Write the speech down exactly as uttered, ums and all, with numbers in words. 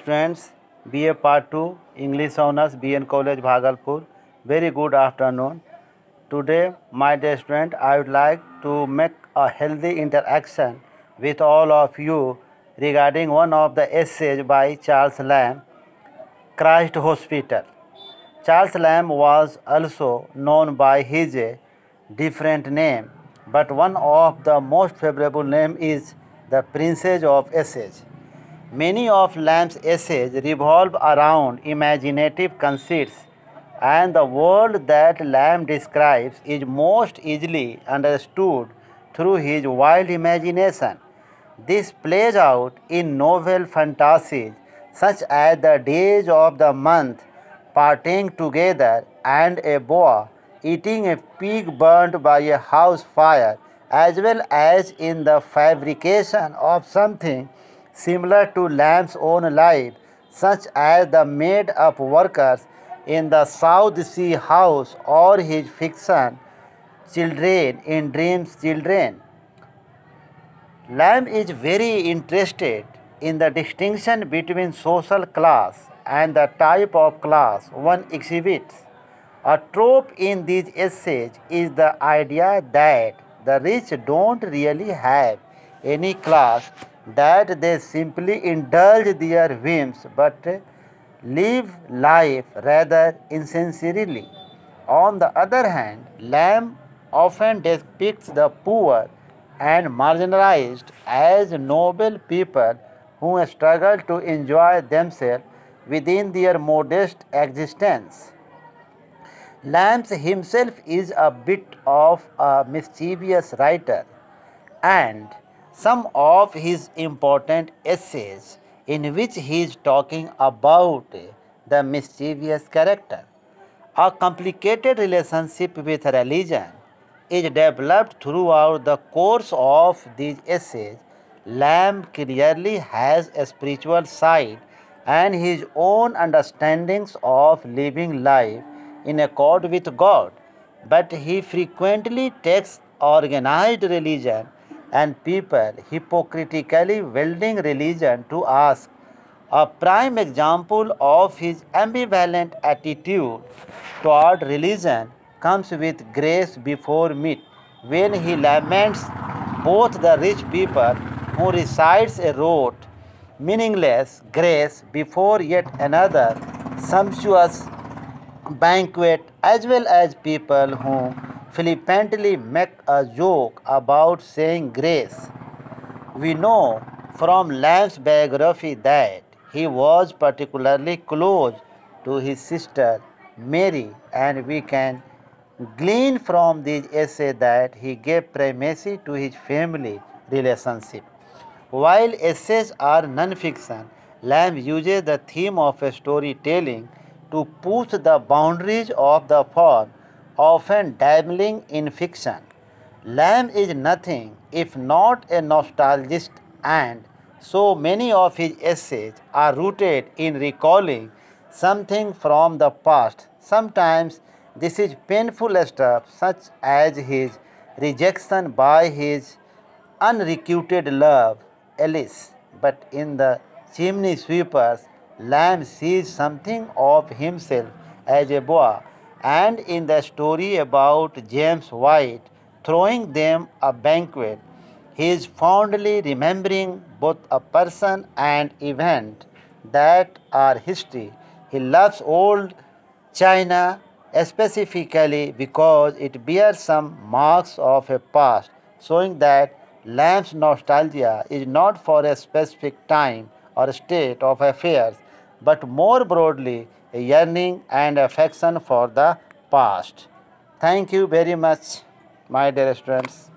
students, B A Part two, English Honors, B N College, Bhagalpur. Very good afternoon. Today, my dear student, I would like to make a healthy interaction with all of you regarding one of the essays by Charles Lamb, Christ Hospital. Charles Lamb was also known by his different name, but one of the most favorable name is the Princess of Essays. Many of Lamb's essays revolve around imaginative conceits, and the world that Lamb describes is most easily understood through his wild imagination. This plays out in novel fantasies such as the days of the month partying together and a boa eating a pig burnt by a house fire, as well as in the fabrication of something similar to Lamb's own life, such as the made up workers in the South Sea House or his fiction Children in Dreams Children. Lamb is very interested in the distinction between social class and the type of class one exhibits. A trope in these essays is the idea that the rich don't really have any class, that they simply indulge their whims but live life rather insincerely. On the other hand, Lamb often depicts the poor and marginalized as noble people who struggle to enjoy themselves within their modest existence. Lamb himself is a bit of a mischievous writer, and some of his important essays in which he is talking about the mischievous character. A complicated relationship with religion is developed throughout the course of these essays. Lamb clearly has a spiritual side and his own understandings of living life in accord with God, but he frequently takes organized religion and people hypocritically wielding religion to ask. A prime example of his ambivalent attitude toward religion comes with Grace Before Meat, when he laments both the rich people who recites a rote, meaningless grace before yet another sumptuous banquet, as well as people who flippantly make a joke about saying grace. We know from Lamb's biography that he was particularly close to his sister Mary, and we can glean from this essay that he gave primacy to his family relationship. While essays are non-fiction, Lamb uses the theme of storytelling to push the boundaries of the form, often dabbling in fiction. Lamb is nothing if not a nostalgist, and so many of his essays are rooted in recalling something from the past. Sometimes this is painful stuff, such as his rejection by his unrequited love, Alice. But in the Chimney Sweepers, Lamb sees something of himself as a boy, and in the story about James White throwing them a banquet, he is fondly remembering both a person and event that are history. He loves old China specifically because it bears some marks of a past, showing that Lamb's nostalgia is not for a specific time or state of affairs, but more broadly a yearning and affection for the past. Thank you very much, my dear students.